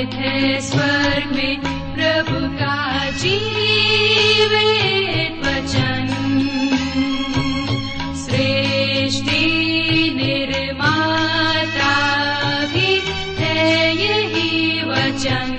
है स्वर्ग में प्रभु का जीवित वचन। सृष्टि निर्माता भी है यही वचन।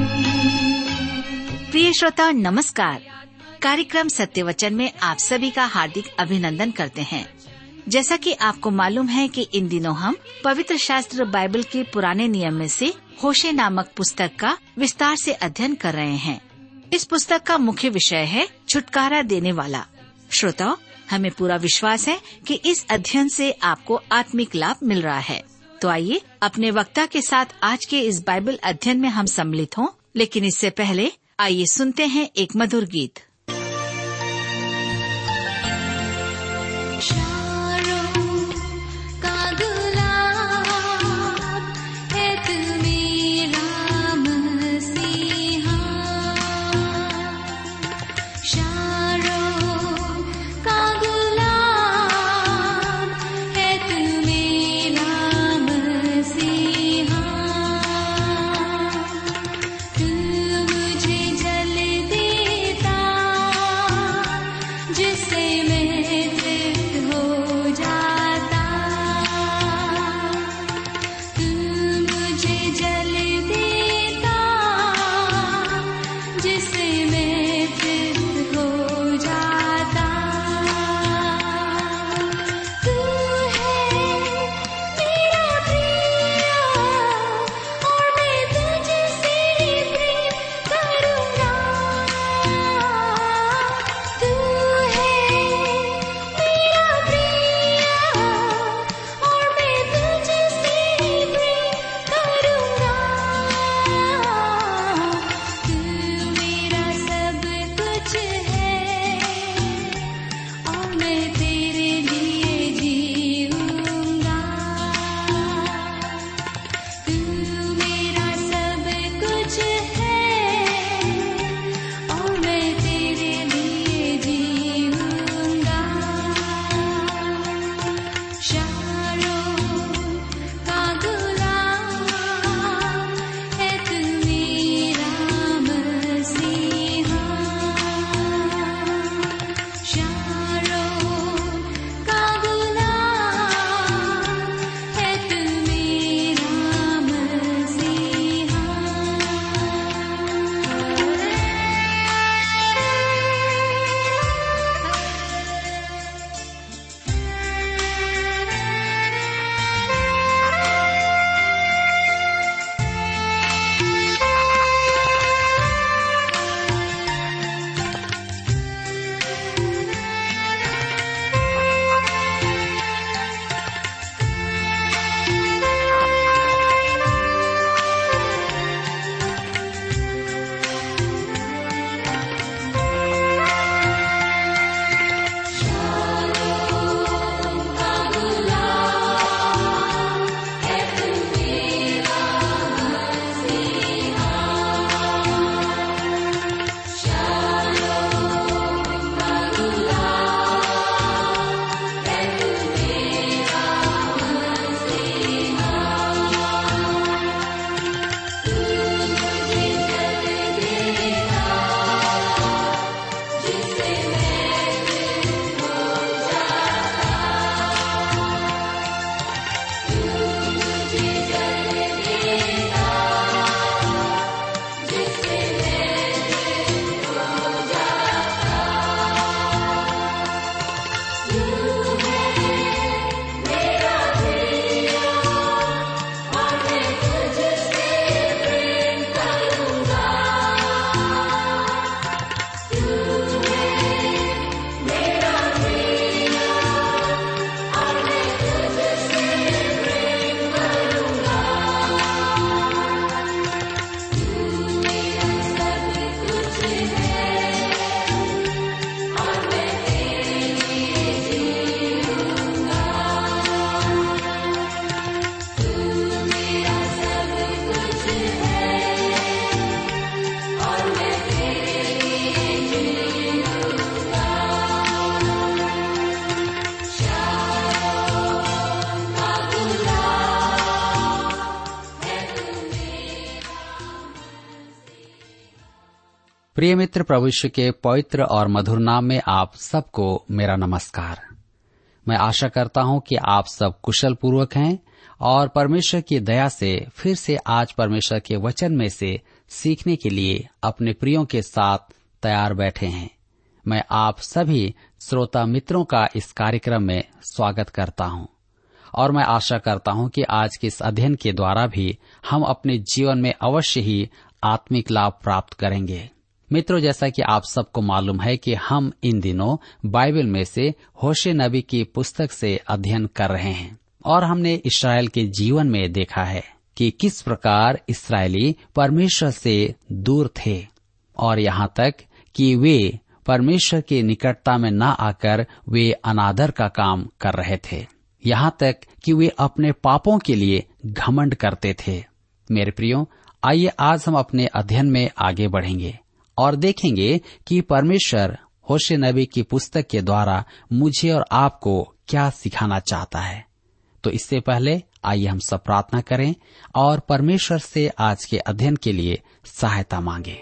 प्रिय श्रोता नमस्कार। कार्यक्रम सत्य वचन में आप सभी का हार्दिक अभिनंदन करते हैं। जैसा कि आपको मालूम है कि इन दिनों हम पवित्र शास्त्र बाइबल के पुराने नियम में से होशे नामक पुस्तक का विस्तार से अध्ययन कर रहे हैं। इस पुस्तक का मुख्य विषय है छुटकारा देने वाला। श्रोताओ, हमें पूरा विश्वास है कि इस अध्ययन से आपको आत्मिक लाभ मिल रहा है। तो आइए अपने वक्ता के साथ आज के इस बाइबल अध्ययन में हम सम्मिलित हों। लेकिन इससे पहले आइए सुनते हैं एक मधुर गीत। जिससे मैं तृप्त हो प्रिय मित्र, प्रभु यीशु के पवित्र और मधुर नाम में आप सबको मेरा नमस्कार। मैं आशा करता हूं कि आप सब कुशल पूर्वक हैं और परमेश्वर की दया से फिर से आज परमेश्वर के वचन में से सीखने के लिए अपने प्रियों के साथ तैयार बैठे हैं। मैं आप सभी श्रोता मित्रों का इस कार्यक्रम में स्वागत करता हूं और मैं आशा करता हूं कि आज के इस अध्ययन के द्वारा भी हम अपने जीवन में अवश्य ही आत्मिक लाभ प्राप्त करेंगे। मित्रों, जैसा कि आप सबको मालूम है कि हम इन दिनों बाइबल में से होशे नबी की पुस्तक से अध्ययन कर रहे हैं और हमने इस्राएल के जीवन में देखा है कि किस प्रकार इस्राएली परमेश्वर से दूर थे और यहाँ तक कि वे परमेश्वर की निकटता में न आकर वे अनादर का काम कर रहे थे, यहाँ तक कि वे अपने पापों के लिए घमंड करते थे। मेरे प्रियो, आइए आज हम अपने अध्ययन में आगे बढ़ेंगे और देखेंगे कि परमेश्वर होशे नबी की पुस्तक के द्वारा मुझे और आपको क्या सिखाना चाहता है। तो इससे पहले आइए हम सब प्रार्थना करें और परमेश्वर से आज के अध्ययन के लिए सहायता मांगे।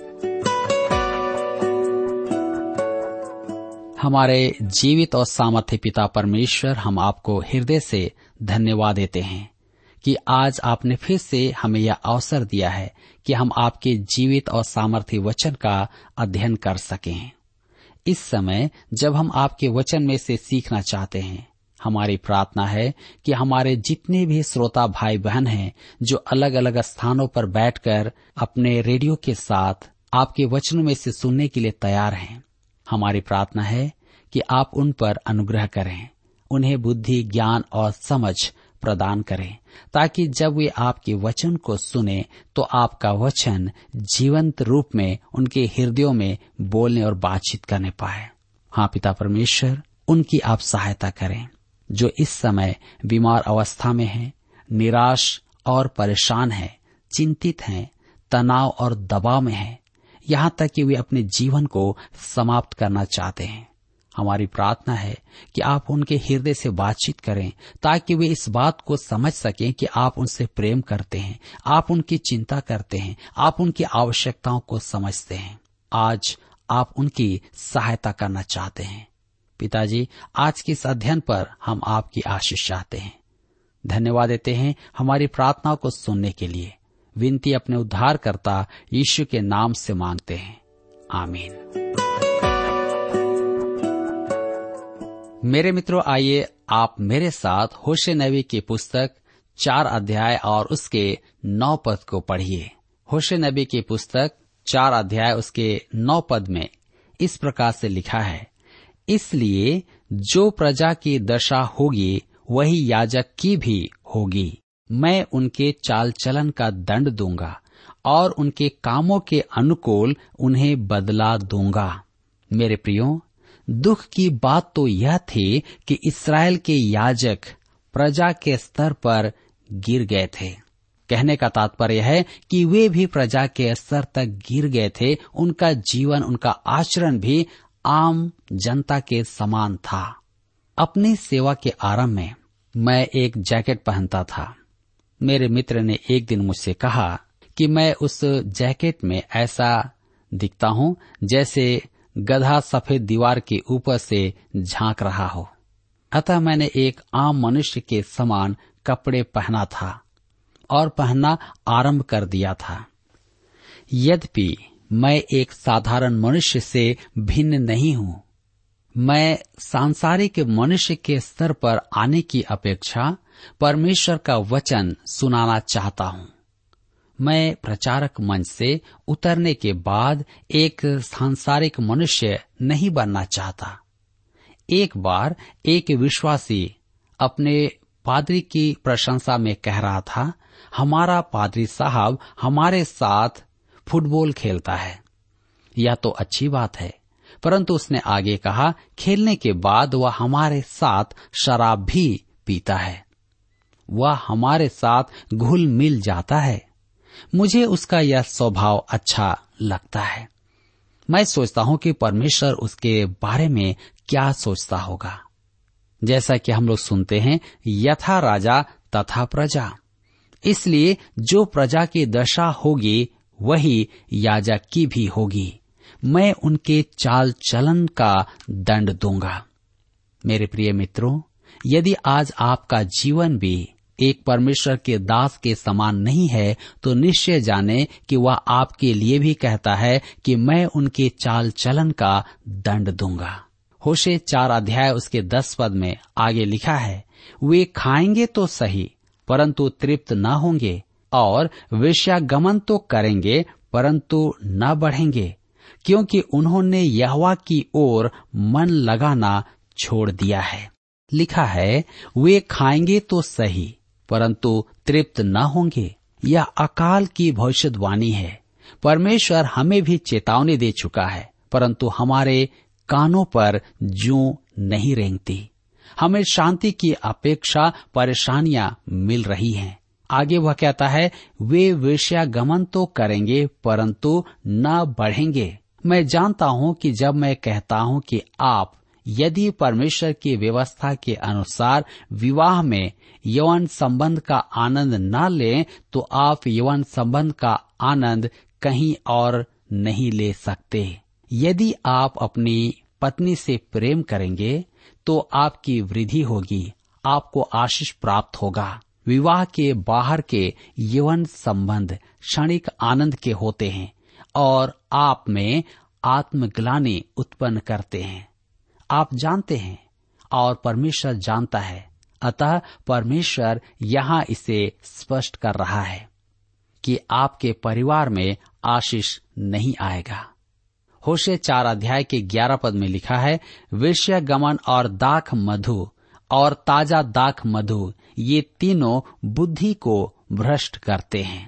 हमारे जीवित और सामर्थ्य पिता परमेश्वर, हम आपको हृदय से धन्यवाद देते हैं कि आज आपने फिर से हमें यह अवसर दिया है कि हम आपके जीवित और सामर्थ्य वचन का अध्ययन कर सकें। इस समय जब हम आपके वचन में से सीखना चाहते हैं, हमारी प्रार्थना है कि हमारे जितने भी श्रोता भाई बहन हैं जो अलग अलग स्थानों पर बैठकर अपने रेडियो के साथ आपके वचनों में से सुनने के लिए तैयार हैं, हमारी प्रार्थना है कि आप उन पर अनुग्रह करें, उन्हें बुद्धि, ज्ञान और समझ प्रदान करें, ताकि जब वे आपके वचन को सुने तो आपका वचन जीवंत रूप में उनके हृदयों में बोलने और बातचीत करने पाए। हाँ पिता परमेश्वर, उनकी आप सहायता करें जो इस समय बीमार अवस्था में हैं, निराश और परेशान हैं, चिंतित हैं, तनाव और दबाव में हैं, यहाँ तक कि वे अपने जीवन को समाप्त करना चाहते हैं। हमारी प्रार्थना है कि आप उनके हृदय से बातचीत करें ताकि वे इस बात को समझ सकें कि आप उनसे प्रेम करते हैं, आप उनकी चिंता करते हैं, आप उनकी आवश्यकताओं को समझते हैं। आज आप उनकी सहायता करना चाहते हैं। पिताजी, आज के इस अध्ययन पर हम आपकी आशीष चाहते हैं। धन्यवाद देते हैं हमारी प्रार्थनाओं को सुनने के लिए। विनती अपने उद्धारकर्ता यीशु के नाम से मांगते हैं, आमीन। मेरे मित्रों, आइए आप मेरे साथ होशे नबी की पुस्तक 4 अध्याय और उसके 9 पद को पढ़िए। होशे नबी की पुस्तक 4 अध्याय उसके 9 पद में इस प्रकार से लिखा है, इसलिए जो प्रजा की दशा होगी वही याजक की भी होगी। मैं उनके चाल चलन का दंड दूंगा और उनके कामों के अनुकूल उन्हें बदला दूंगा। मेरे प्रियो, दुख की बात तो यह थी कि इस्राएल के याजक प्रजा के स्तर पर गिर गए थे। कहने का तात्पर्य है कि वे भी प्रजा के स्तर तक गिर गए थे। उनका जीवन, उनका आचरण भी आम जनता के समान था। अपनी सेवा के आरंभ में मैं एक जैकेट पहनता था। मेरे मित्र ने एक दिन मुझसे कहा कि मैं उस जैकेट में ऐसा दिखता हूं जैसे गधा सफेद दीवार के ऊपर से झांक रहा हो। अतः मैंने एक आम मनुष्य के समान कपड़े पहना था और पहनना आरंभ कर दिया था। यद्यपि मैं एक साधारण मनुष्य से भिन्न नहीं हूं। मैं सांसारिक मनुष्य के स्तर पर आने की अपेक्षा परमेश्वर का वचन सुनाना चाहता हूं। मैं प्रचारक मंच से उतरने के बाद एक सांसारिक मनुष्य नहीं बनना चाहता। एक बार एक विश्वासी अपने पादरी की प्रशंसा में कह रहा था, हमारा पादरी साहब हमारे साथ फुटबॉल खेलता है। यह तो अच्छी बात है, परंतु उसने आगे कहा, खेलने के बाद वह हमारे साथ शराब भी पीता है, वह हमारे साथ घुल मिल जाता है। मुझे उसका यह स्वभाव अच्छा लगता है। मैं सोचता हूं कि परमेश्वर उसके बारे में क्या सोचता होगा। जैसा कि हम लोग सुनते हैं, यथा राजा तथा प्रजा। इसलिए जो प्रजा की दशा होगी वही याजक की भी होगी। मैं उनके चाल चलन का दंड दूंगा। मेरे प्रिय मित्रों, यदि आज आपका जीवन भी एक परमेश्वर के दास के समान नहीं है, तो निश्चय जाने कि वह आपके लिए भी कहता है कि मैं उनके चाल चलन का दंड दूंगा। होशे 4 अध्याय उसके 10 पद में आगे लिखा है, वे खाएंगे तो सही परंतु तृप्त न होंगे, और वेश्यागमन तो करेंगे परंतु न बढ़ेंगे, क्योंकि उन्होंने यहोवा की ओर मन लगाना छोड़ दिया है। लिखा है, वे खाएंगे तो सही परंतु तृप्त न होंगे। यह अकाल की भविष्यवाणी है। परमेश्वर हमें भी चेतावनी दे चुका है, परंतु हमारे कानों पर जूं नहीं रेंगती। हमें शांति की अपेक्षा परेशानियां मिल रही हैं। आगे वह कहता है, वे वेश्यागमन तो करेंगे परंतु न बढ़ेंगे। मैं जानता हूं कि जब मैं कहता हूं कि आप यदि परमेश्वर की व्यवस्था के अनुसार विवाह में यौन संबंध का आनंद न लें, तो आप यौन संबंध का आनंद कहीं और नहीं ले सकते। यदि आप अपनी पत्नी से प्रेम करेंगे तो आपकी वृद्धि होगी, आपको आशीष प्राप्त होगा। विवाह के बाहर के यौन संबंध क्षणिक आनंद के होते हैं और आप में आत्मग्लानि उत्पन्न करते हैं। आप जानते हैं और परमेश्वर जानता है। अतः परमेश्वर यहाँ इसे स्पष्ट कर रहा है कि आपके परिवार में आशीष नहीं आएगा। होशे 4 अध्याय के 11 पद में लिखा है, वेश्यागमन और दाख मधु और ताजा दाख मधु, ये तीनों बुद्धि को भ्रष्ट करते हैं।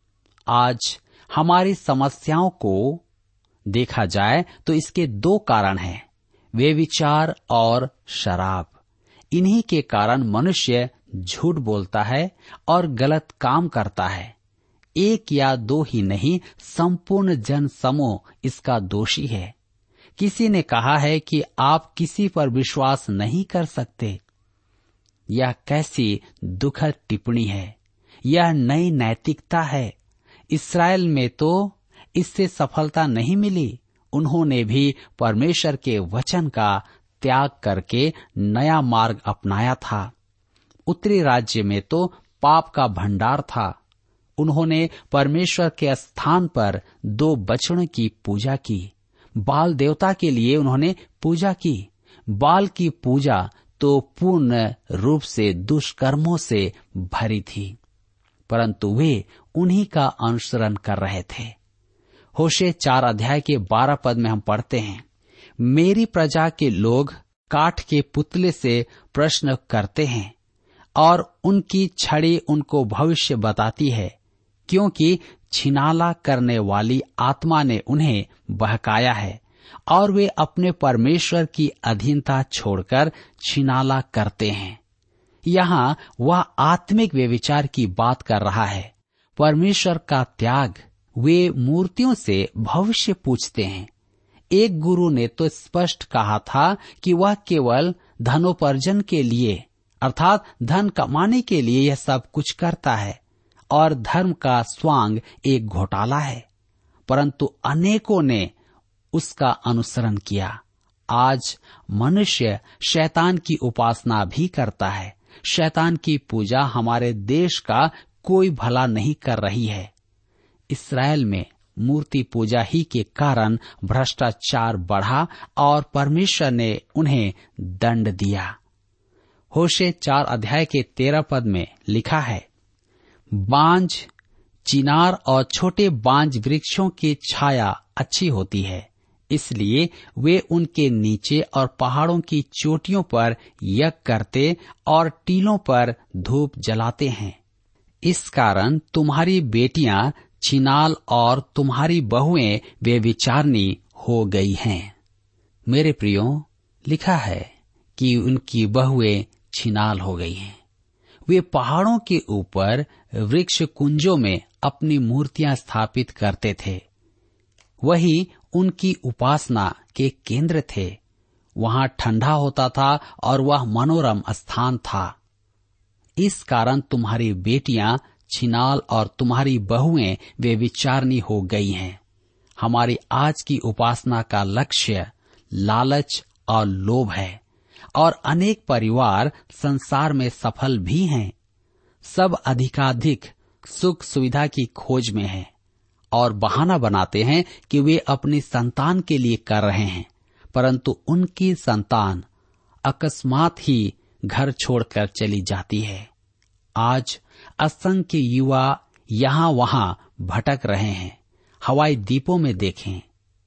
आज हमारी समस्याओं को देखा जाए तो इसके 2 कारण हैं, वे विचार और शराब। इन्हीं के कारण मनुष्य झूठ बोलता है और गलत काम करता है। 1 या 2 ही नहीं, संपूर्ण जन समूह इसका दोषी है। किसी ने कहा है कि आप किसी पर विश्वास नहीं कर सकते। यह कैसी दुखद टिप्पणी है। यह नई नैतिकता है। इस्राएल में तो इससे सफलता नहीं मिली। उन्होंने भी परमेश्वर के वचन का त्याग करके नया मार्ग अपनाया था। उत्तरी राज्य में तो पाप का भंडार था। उन्होंने परमेश्वर के स्थान पर 2 बछड़ों की पूजा की। बाल देवता के लिए उन्होंने पूजा की। बाल की पूजा तो पूर्ण रूप से दुष्कर्मों से भरी थी, परंतु वे उन्हीं का अनुसरण कर रहे थे। होशे 4 अध्याय के 12 पद में हम पढ़ते हैं, मेरी प्रजा के लोग काठ के पुतले से प्रश्न करते हैं और उनकी छड़ी उनको भविष्य बताती है, क्योंकि छिनाला करने वाली आत्मा ने उन्हें बहकाया है और वे अपने परमेश्वर की अधीनता छोड़कर छिनाला करते हैं। यहाँ वह आत्मिक व्यभिचार की बात कर रहा है। परमेश्वर का त्याग। वे मूर्तियों से भविष्य पूछते हैं। एक गुरु ने तो स्पष्ट कहा था कि वह केवल धनोपार्जन के लिए, अर्थात धन कमाने के लिए यह सब कुछ करता है और धर्म का स्वांग एक घोटाला है, परंतु अनेकों ने उसका अनुसरण किया। आज मनुष्य शैतान की उपासना भी करता है। शैतान की पूजा हमारे देश का कोई भला नहीं कर रही है। इस्राएल में मूर्ति पूजा ही के कारण भ्रष्टाचार बढ़ा और परमेश्वर ने उन्हें दंड दिया। होशे 4 अध्याय के 13 पद में लिखा है, बांझ, चिनार और छोटे बांझ वृक्षों की छाया अच्छी होती है, इसलिए वे उनके नीचे और पहाड़ों की चोटियों पर यज्ञ करते और टीलों पर धूप जलाते हैं। इस कारण तुम्हारी बेटियां छिनाल और तुम्हारी बहुएं व्यभिचारिणी हो गई हैं। मेरे प्रियो, लिखा है कि उनकी बहुएं छिनाल हो गई हैं। वे पहाड़ों के ऊपर वृक्ष कुंजों में अपनी मूर्तियां स्थापित करते थे। वही उनकी उपासना के केंद्र थे। वहां ठंडा होता था और वह मनोरम स्थान था। इस कारण तुम्हारी बेटियां छिनाल और तुम्हारी बहुएं व्यभिचारिणी हो गई हैं। हमारी आज की उपासना का लक्ष्य लालच और लोभ है, और अनेक परिवार संसार में सफल भी हैं। सब अधिकाधिक सुख सुविधा की खोज में हैं और बहाना बनाते हैं कि वे अपनी संतान के लिए कर रहे हैं, परंतु उनकी संतान अकस्मात ही घर छोड़कर चली जाती है। आज असंख्य युवा यहाँ वहां भटक रहे हैं। हवाई द्वीपों में देखें।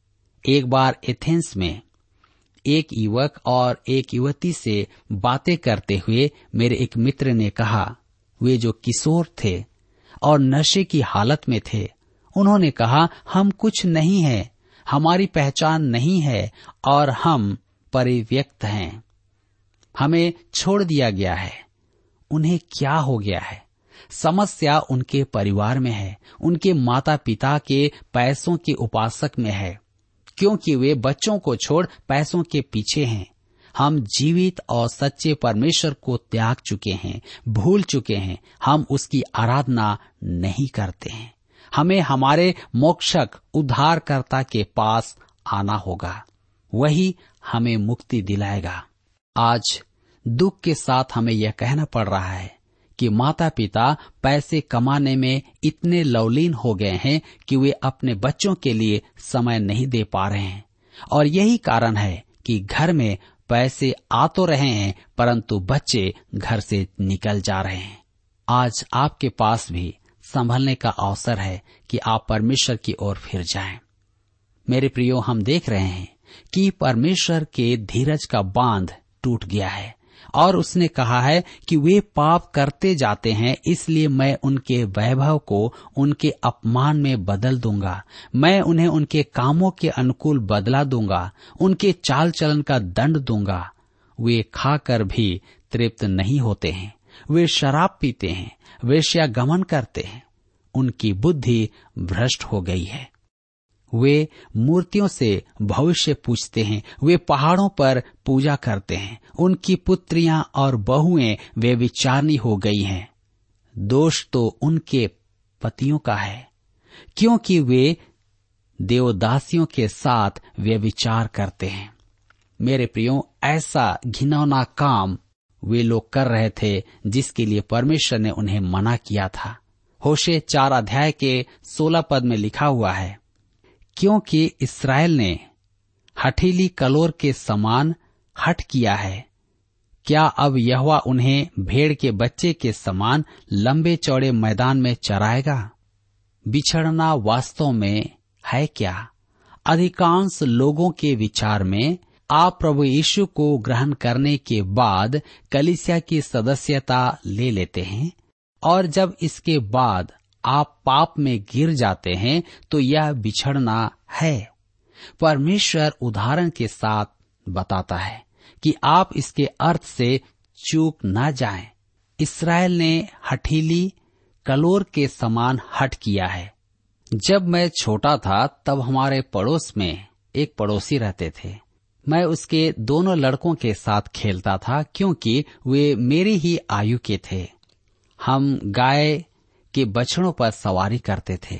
एक बार एथेंस में एक युवक और एक युवती से बातें करते हुए मेरे एक मित्र ने कहा, वे जो किशोर थे और नशे की हालत में थे, उन्होंने कहा, हम कुछ नहीं है, हमारी पहचान नहीं है और हम परित्यक्त हैं, हमें छोड़ दिया गया है। उन्हें क्या हो गया है? समस्या उनके परिवार में है, उनके माता पिता के पैसों के उपासक में है, क्योंकि वे बच्चों को छोड़ पैसों के पीछे हैं। हम जीवित और सच्चे परमेश्वर को त्याग चुके हैं, भूल चुके हैं। हम उसकी आराधना नहीं करते हैं। हमें हमारे मोक्षक उद्धारकर्ता के पास आना होगा, वही हमें मुक्ति दिलाएगा। आज दुख के साथ हमें यह कहना पड़ रहा है कि माता पिता पैसे कमाने में इतने लवलीन हो गए हैं कि वे अपने बच्चों के लिए समय नहीं दे पा रहे हैं, और यही कारण है कि घर में पैसे आ तो रहे हैं परंतु बच्चे घर से निकल जा रहे हैं। आज आपके पास भी संभलने का अवसर है कि आप परमेश्वर की ओर फिर जाएं। मेरे प्रियो, हम देख रहे हैं कि परमेश्वर के धीरज का बांध टूट गया है और उसने कहा है कि वे पाप करते जाते हैं, इसलिए मैं उनके वैभव को उनके अपमान में बदल दूंगा। मैं उन्हें उनके कामों के अनुकूल बदला दूंगा, उनके चाल चलन का दंड दूंगा। वे खाकर भी तृप्त नहीं होते हैं, वे शराब पीते हैं, वेश्यागमन करते हैं, उनकी बुद्धि भ्रष्ट हो गई है। वे मूर्तियों से भविष्य पूछते हैं, वे पहाड़ों पर पूजा करते हैं, उनकी पुत्रियां और बहुएं वे विचारनी हो गई हैं। दोष तो उनके पतियों का है, क्योंकि वे देवदासियों के साथ वे विचार करते हैं। मेरे प्रियो, ऐसा घिनौना काम वे लोग कर रहे थे जिसके लिए परमेश्वर ने उन्हें मना किया था। होशे 4 अध्याय के 16 पद में लिखा हुआ है, क्योंकि इस्राएल ने हठीली कलोर के समान हठ किया है, क्या अब यहोवा उन्हें भेड़ के बच्चे के समान लंबे चौड़े मैदान में चराएगा? बिछड़ना वास्तव में है क्या? अधिकांश लोगों के विचार में आप प्रभु यीशु को ग्रहण करने के बाद कलीसिया की सदस्यता ले लेते हैं, और जब इसके बाद आप पाप में गिर जाते हैं तो यह बिछड़ना है। परमेश्वर उदाहरण के साथ बताता है कि आप इसके अर्थ से चूक न जाएं। इस्राएल ने हठीली कलोर के समान हठ किया है। जब मैं छोटा था तब हमारे पड़ोस में एक पड़ोसी रहते थे। मैं उसके दोनों लड़कों के साथ खेलता था क्योंकि वे मेरी ही आयु के थे। हम गाय के बछड़ों पर सवारी करते थे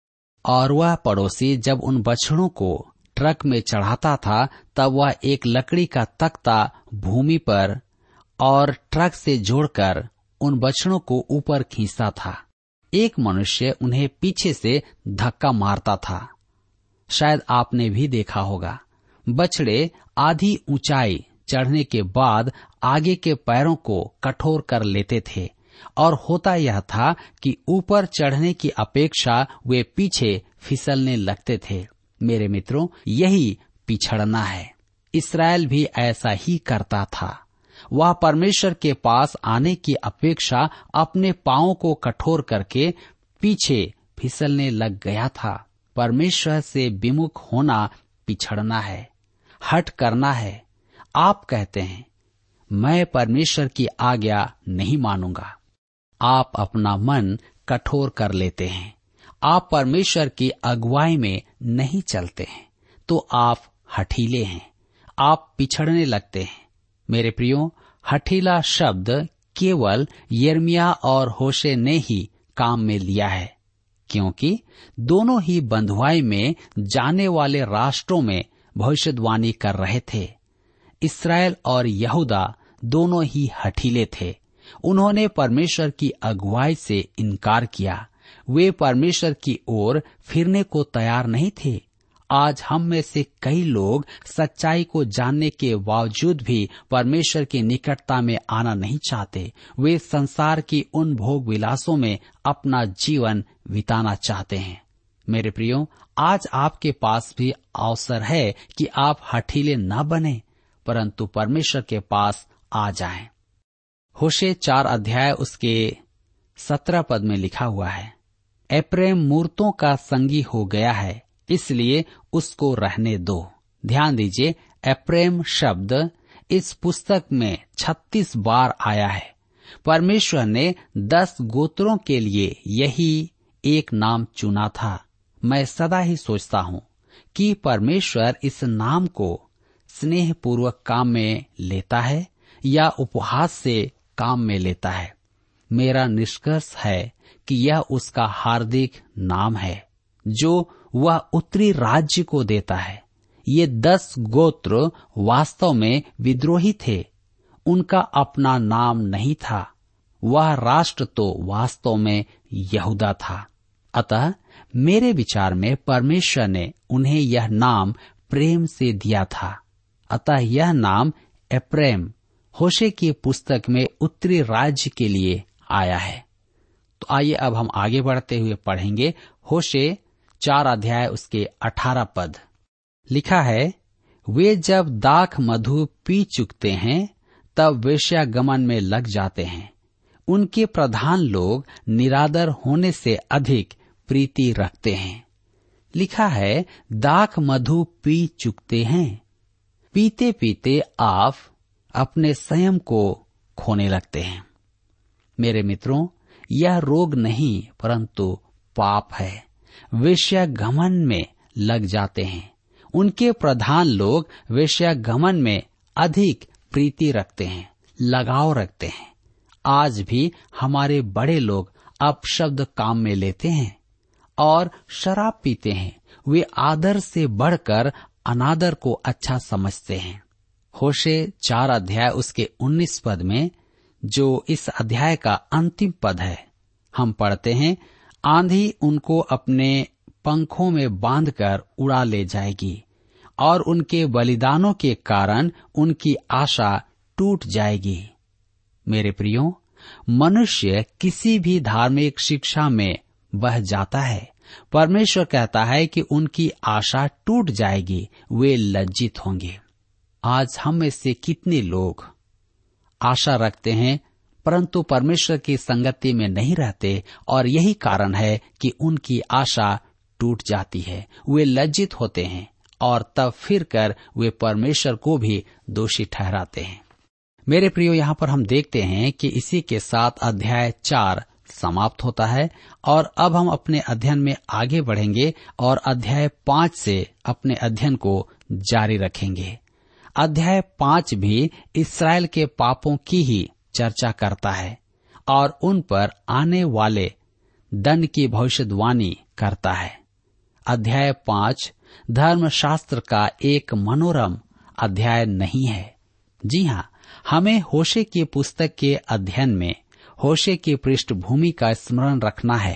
और वह पड़ोसी जब उन बछड़ों को ट्रक में चढ़ाता था तब वह एक लकड़ी का तख्ता भूमि पर और ट्रक से जोड़कर उन बछड़ों को ऊपर खींचता था। एक मनुष्य उन्हें पीछे से धक्का मारता था। शायद आपने भी देखा होगा। बछड़े आधी ऊंचाई चढ़ने के बाद आगे के पैरों को कठोर कर लेते थे और होता यह था कि ऊपर चढ़ने की अपेक्षा वे पीछे फिसलने लगते थे। मेरे मित्रों, यही पिछड़ना है। इस्राएल भी ऐसा ही करता था। वह परमेश्वर के पास आने की अपेक्षा अपने पांवों को कठोर करके पीछे फिसलने लग गया था। परमेश्वर से विमुख होना पिछड़ना है, हट करना है। आप कहते हैं, मैं परमेश्वर की आज्ञा नहीं मानूंगा। आप अपना मन कठोर कर लेते हैं, आप परमेश्वर की अगुवाई में नहीं चलते हैं, तो आप हठीले हैं, आप पिछड़ने लगते हैं। मेरे प्रियो, हठीला शब्द केवल यिर्मयाह और होशे ने ही काम में लिया है, क्योंकि दोनों ही बंधुआई में जाने वाले राष्ट्रों में भविष्यवाणी कर रहे थे। इस्राएल और यहूदा दोनों ही हठीले थे। उन्होंने परमेश्वर की अगुवाई से इनकार किया। वे परमेश्वर की ओर फिरने को तैयार नहीं थे। आज हम में से कई लोग सच्चाई को जानने के बावजूद भी परमेश्वर की निकटता में आना नहीं चाहते। वे संसार की उन भोग विलासों में अपना जीवन बिताना चाहते हैं। मेरे प्रियो, आज आपके पास भी अवसर है कि आप हठीले न बने, परंतु परमेश्वर के पास आ जाएं। होशे 4 अध्याय उसके 17 पद में लिखा हुआ है, एप्रैम मूर्तों का संगी हो गया है, इसलिए उसको रहने दो। ध्यान दीजिए, एप्रैम शब्द इस पुस्तक में 36 बार आया है। परमेश्वर ने 10 गोत्रों के लिए यही एक नाम चुना था। मैं सदा ही सोचता हूँ कि परमेश्वर इस नाम को स्नेह पूर्वक काम में लेता है या उपहास से काम में लेता है। मेरा निष्कर्ष है कि यह उसका हार्दिक नाम है जो वह उत्तरी राज्य को देता है। ये 10 गोत्र वास्तव में विद्रोही थे। उनका अपना नाम नहीं था। वह राष्ट्र तो वास्तव में यहूदा था। अतः मेरे विचार में परमेश्वर ने उन्हें यह नाम प्रेम से दिया था। अतः यह नाम एप्रैम होशे की पुस्तक में उत्तरी राज्य के लिए आया है। तो आइए अब हम आगे बढ़ते हुए पढ़ेंगे होशे 4 अध्याय उसके 18 पद। लिखा है, वे जब दाख मधु पी चुकते हैं तब वेश्यागमन में लग जाते हैं। उनके प्रधान लोग निरादर होने से अधिक प्रीति रखते हैं। लिखा है, दाख मधु पी चुकते हैं। पीते पीते आप अपने संयम को खोने लगते हैं। मेरे मित्रों, यह रोग नहीं परंतु पाप है। वेश्यागमन में लग जाते हैं। उनके प्रधान लोग वेश्यागमन में अधिक प्रीति रखते हैं, लगाव रखते हैं। आज भी हमारे बड़े लोग अपशब्द काम में लेते हैं और शराब पीते हैं। वे आदर से बढ़कर अनादर को अच्छा समझते हैं। होशे 4 अध्याय उसके 19 पद में, जो इस अध्याय का अंतिम पद है, हम पढ़ते हैं, आंधी उनको अपने पंखों में बांधकर उड़ा ले जाएगी और उनके बलिदानों के कारण उनकी आशा टूट जाएगी। मेरे प्रियो, मनुष्य किसी भी धार्मिक शिक्षा में बह जाता है। परमेश्वर कहता है कि उनकी आशा टूट जाएगी, वे लज्जित होंगे। आज हम में से कितने लोग आशा रखते हैं परंतु परमेश्वर की संगति में नहीं रहते, और यही कारण है कि उनकी आशा टूट जाती है। वे लज्जित होते हैं और तब फिर कर वे परमेश्वर को भी दोषी ठहराते हैं। मेरे प्रियो, यहाँ पर हम देखते हैं कि इसी के साथ अध्याय 4 समाप्त होता है और अब हम अपने अध्ययन में आगे बढ़ेंगे और अध्याय 5 से अपने अध्ययन को जारी रखेंगे। अध्याय 5 भी इस्राएल के पापों की ही चर्चा करता है और उन पर आने वाले दंड की भविष्यवाणी करता है। अध्याय 5 धर्मशास्त्र का एक मनोरम अध्याय नहीं है। जी हाँ, हमें होशे की पुस्तक के अध्ययन में होशे की पृष्ठभूमि का स्मरण रखना है।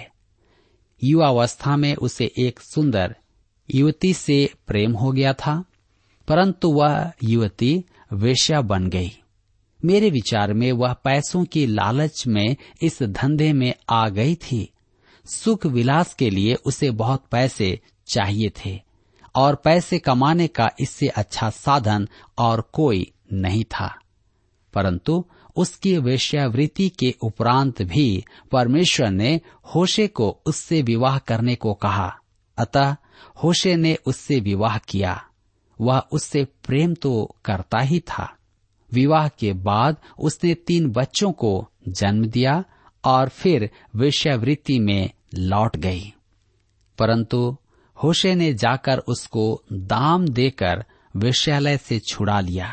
युवावस्था में उसे एक सुंदर युवती से प्रेम हो गया था, परंतु वह युवती वेश्या बन गई। मेरे विचार में वह पैसों की लालच में इस धंधे में आ गई थी। सुख विलास के लिए उसे बहुत पैसे चाहिए थे और पैसे कमाने का इससे अच्छा साधन और कोई नहीं था। परंतु उसकी वेश्यावृत्ति के उपरांत भी परमेश्वर ने होशे को उससे विवाह करने को कहा। अतः होशे ने उससे विवाह किया। वह उससे प्रेम तो करता ही था। विवाह के बाद उसने 3 बच्चों को जन्म दिया और फिर वेश्यावृत्ति में लौट गई। परंतु होशे ने जाकर उसको दाम देकर वेश्यालय से छुड़ा लिया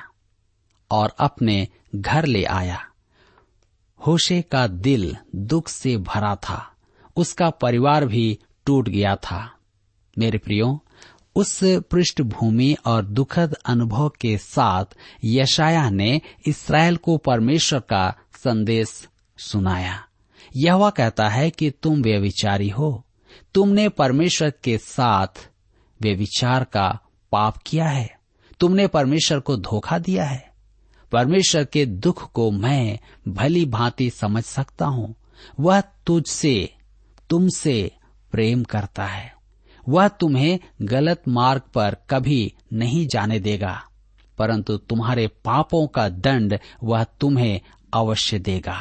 और अपने घर ले आया। होशे का दिल दुख से भरा था। उसका परिवार भी टूट गया था। मेरे प्रियो, उस पृष्ठभूमि और दुखद अनुभव के साथ यशायाह ने इस्राएल को परमेश्वर का संदेश सुनाया। यहोवा कहता है कि तुम व्यभिचारी हो, तुमने परमेश्वर के साथ व्यभिचार का पाप किया है, तुमने परमेश्वर को धोखा दिया है। परमेश्वर के दुख को मैं भली भांति समझ सकता हूँ। वह तुमसे प्रेम करता है। वह तुम्हें गलत मार्ग पर कभी नहीं जाने देगा, परंतु तुम्हारे पापों का दंड वह तुम्हें अवश्य देगा।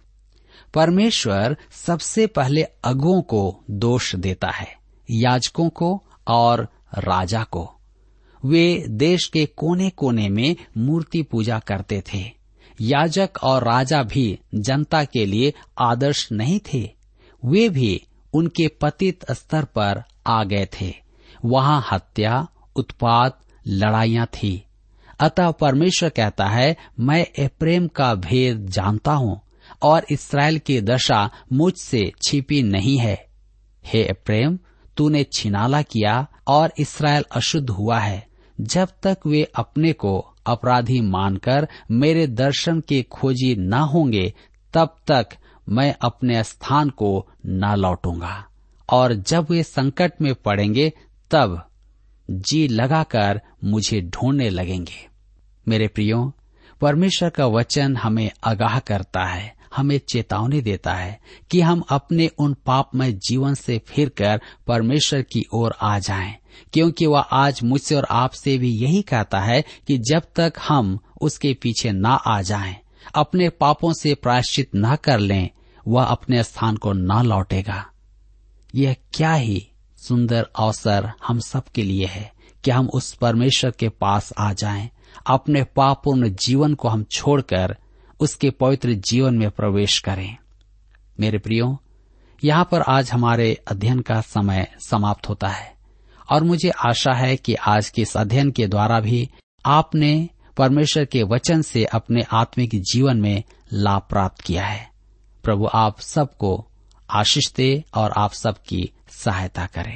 परमेश्वर सबसे पहले अगुओं को दोष देता है, याजकों को और राजा को। वे देश के कोने कोने में मूर्ति पूजा करते थे। याजक और राजा भी जनता के लिए आदर्श नहीं थे। वे भी उनके पतित स्तर पर आ गए थे। वहां हत्या, उत्पात, लड़ाइयां थी। अतः परमेश्वर कहता है, मैं एप्रेम का भेद जानता हूँ और इस्राएल की दशा मुझसे छिपी नहीं है। हे एप्रेम, तूने छिनाला किया और इस्राएल अशुद्ध हुआ है। जब तक वे अपने को अपराधी मानकर मेरे दर्शन के खोजी न होंगे, तब तक मैं अपने स्थान को न लौटूंगा। और जब वे संकट में पड़ेंगे, तब जी लगाकर मुझे ढूंढने लगेंगे। मेरे प्रियो, परमेश्वर का वचन हमें आगाह करता है, हमें चेतावनी देता है कि हम अपने उन पापमय जीवन से फिरकर परमेश्वर की ओर आ जाएं, क्योंकि वह आज मुझसे और आपसे भी यही कहता है कि जब तक हम उसके पीछे ना आ जाएं, अपने पापों से प्रायश्चित न कर लें, वह अपने स्थान को न लौटेगा। यह क्या ही सुंदर अवसर हम सब के लिए है कि हम उस परमेश्वर के पास आ जाएं, अपने पापपूर्ण जीवन को हम छोड़कर उसके पवित्र जीवन में प्रवेश करें। मेरे प्रियो, यहाँ पर आज हमारे अध्ययन का समय समाप्त होता है और मुझे आशा है कि आज के इस अध्ययन के द्वारा भी आपने परमेश्वर के वचन से अपने आत्मिक जीवन में लाभ प्राप्त किया है। प्रभु आप सबको आशीष दे और आप सबकी सहायता करे।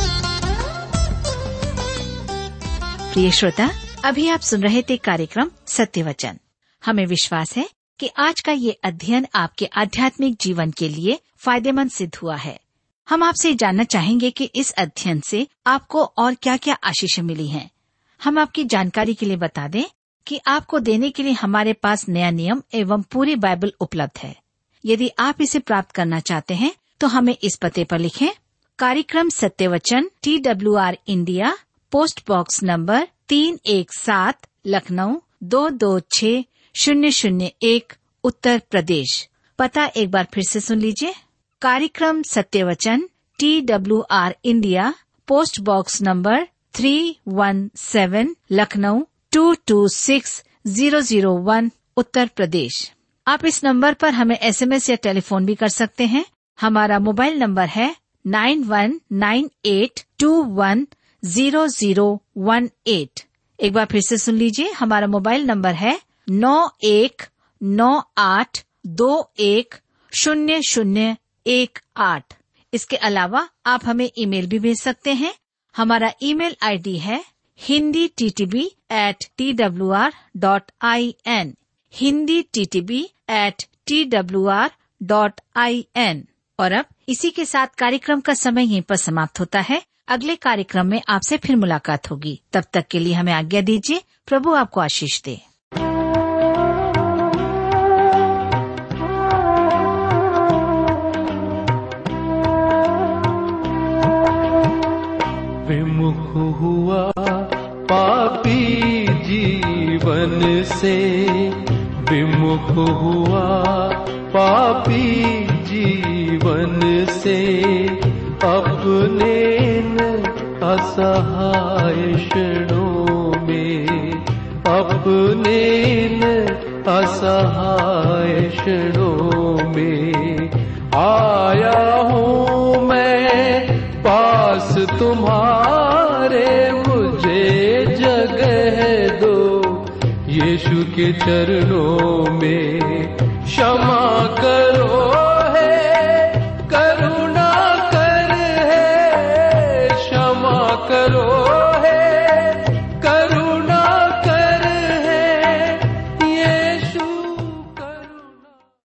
प्रिय श्रोता, अभी आप सुन रहे थे कार्यक्रम सत्य वचन। हमें विश्वास है कि आज का ये अध्ययन आपके आध्यात्मिक जीवन के लिए फायदेमंद सिद्ध हुआ है। हम आपसे जानना चाहेंगे कि इस अध्ययन से आपको और क्या क्या आशीषें मिली हैं। हम आपकी जानकारी के लिए बता दें कि आपको देने के लिए हमारे पास नया नियम एवं पूरी बाइबल उपलब्ध है। यदि आप इसे प्राप्त करना चाहते हैं तो हमें इस पते पर लिखें। कार्यक्रम Satya Vachan, TWR India, post box number 317, Lucknow 226001, Uttar Pradesh. पता एक बार फिर से सुन लीजिए। कार्यक्रम Satya Vachan, TWR India, post box number 317, Lucknow 226001, Uttar Pradesh. आप इस नंबर पर हमें SMS या टेलीफोन भी कर सकते हैं। हमारा मोबाइल नंबर है 9198210018। एक बार फिर से सुन लीजिए। हमारा मोबाइल नंबर है 9198210018। इसके अलावा आप हमें ईमेल भी भेज सकते हैं। हमारा ईमेल ID है hinditb@twr.in, hinditb@twr.in। और अब इसी के साथ कार्यक्रम का समय यहीं पर समाप्त होता है। अगले कार्यक्रम में आपसे फिर मुलाकात होगी। तब तक के लिए हमें आज्ञा दीजिए। प्रभु आपको आशीष दे। विमुख हुआ पापी जीवन से, विमुख हुआ पापी जीवन से, अपने असहाय क्षणों में, अपने असहाय क्षणों में आया हूँ मैं पास तुम्हारे, मुझे जगह दो यीशु के चरणों में। क्षमा करो है, करुणा कर है, करो